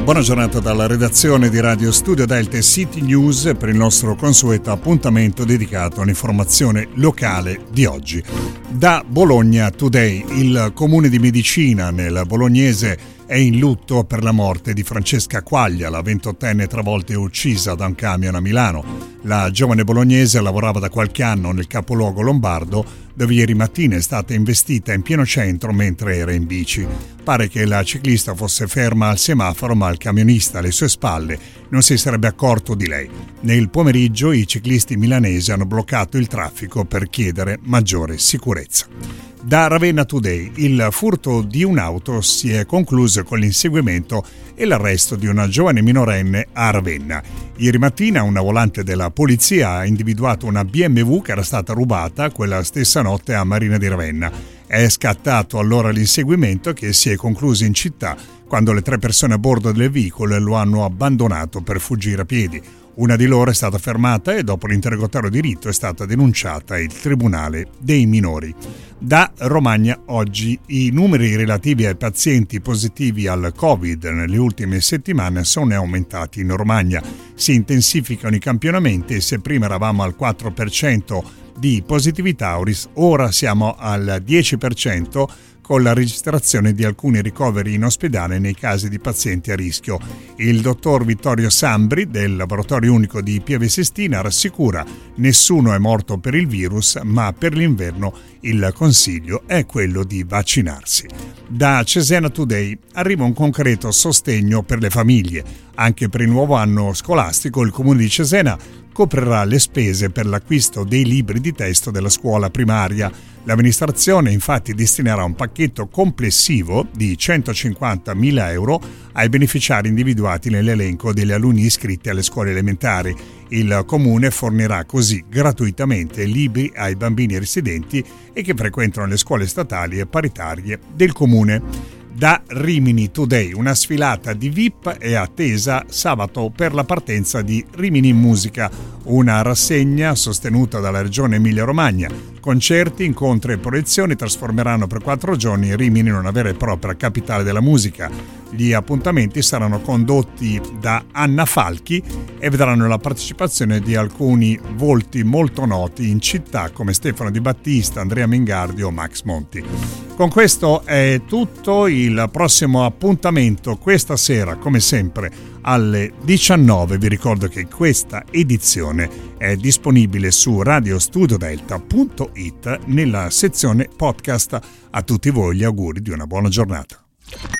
Buona giornata dalla redazione di Radio Studio Delta e City News per il nostro consueto appuntamento dedicato all'informazione locale di oggi. Da Bologna Today, il comune di Medicina nel bolognese è in lutto per la morte di Francesca Quaglia, la 28enne travolta e uccisa da un camion a Milano. La giovane bolognese lavorava da qualche anno nel capoluogo lombardo, dove ieri mattina è stata investita in pieno centro mentre era in bici. Pare che la ciclista fosse ferma al semaforo, ma il camionista alle sue spalle non si sarebbe accorto di lei. Nel pomeriggio i ciclisti milanesi hanno bloccato il traffico per chiedere maggiore sicurezza. Da Ravenna Today, il furto di un'auto si è concluso con l'inseguimento e l'arresto di una giovane minorenne a Ravenna. Ieri mattina una volante della polizia ha individuato una BMW che era stata rubata quella stessa notte a Marina di Ravenna. È scattato allora l'inseguimento che si è concluso in città quando le 3 persone a bordo del veicolo lo hanno abbandonato per fuggire a piedi. Una di loro è stata fermata e dopo l'interrogatorio di rito è stata denunciata al Tribunale dei minori. Da Romagna oggi i numeri relativi ai pazienti positivi al Covid nelle ultime settimane sono aumentati in Romagna. Si intensificano i campionamenti e se prima eravamo al 4% di positività, ora siamo al 10%, con la registrazione di alcuni ricoveri in ospedale nei casi di pazienti a rischio. Il dottor Vittorio Sambri del Laboratorio Unico di Pieve Sestina rassicura: nessuno è morto per il virus, ma per l'inverno il consiglio è quello di vaccinarsi. Da Cesena Today arriva un concreto sostegno per le famiglie. Anche per il nuovo anno scolastico il comune di Cesena coprirà le spese per l'acquisto dei libri di testo della scuola primaria. L'amministrazione infatti destinerà un pacchetto complessivo di 150.000 euro ai beneficiari individuati nell'elenco degli alunni iscritti alle scuole elementari. Il comune fornirà così gratuitamente libri ai bambini residenti e che frequentano le scuole statali e paritarie del comune. Da Rimini Today, una sfilata di VIP è attesa sabato per la partenza di Rimini in Musica, una rassegna sostenuta dalla Regione Emilia-Romagna. Concerti, incontri e proiezioni trasformeranno per 4 giorni Rimini in una vera e propria capitale della musica. Gli appuntamenti saranno condotti da Anna Falchi e vedranno la partecipazione di alcuni volti molto noti in città come Stefano Di Battista, Andrea Mingardi o Max Monti. Con questo è tutto. Il prossimo appuntamento questa sera, come sempre, alle 19. Vi ricordo che questa edizione è disponibile su radiostudiodelta.it nella sezione podcast. A tutti voi gli auguri di una buona giornata.